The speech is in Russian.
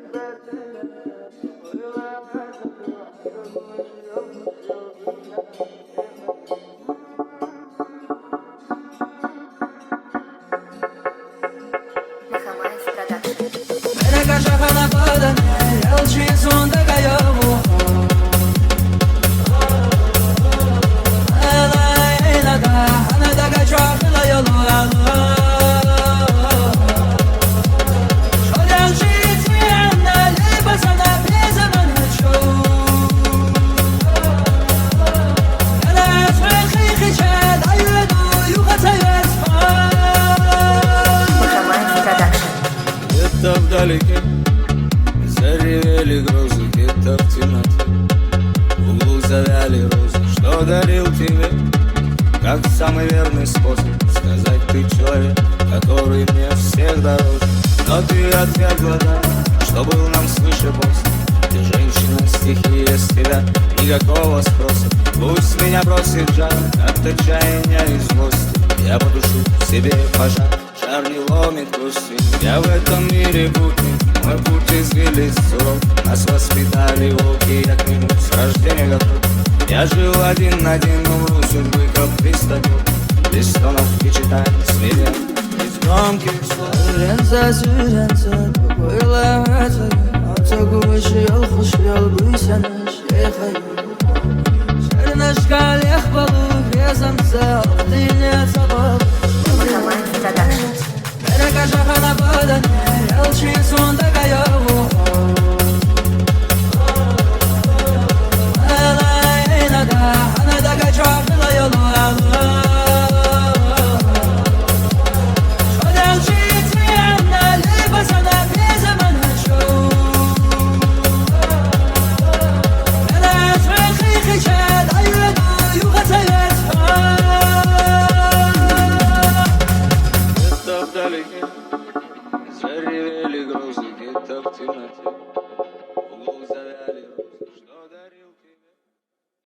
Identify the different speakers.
Speaker 1: Где-то вдалеке заревели грозы, где-то в темноте в углу завяли розы, что дарил тебе, как самый верный способ сказать: ты человек, который мне всех дороже. Но ты ответ глаза, что был нам свыше после. Ты женщина, стихия, с тебя никакого спроса. Пусть меня бросит жар от отчаяния и злости, я потушу в себе пожар, жар не ломит кости. Я в этом мире путник, мой путь извилист суров. Нас воспитали волки, я к нему с рождения готов. Я жил один на один, умру судьбы, как приступил. Без стонов и читаний смирен, без громких слов.
Speaker 2: Sürense, koyularsa Отогуши, алхушил, бысяна, шейхай Шернашка, лех балу, резамса, охтыне забал Берега жахана падане, елчи сонда каяву Элайнада, анада качахила йолуала
Speaker 1: Где-то вдалеке заревели грозы, где-то в темноте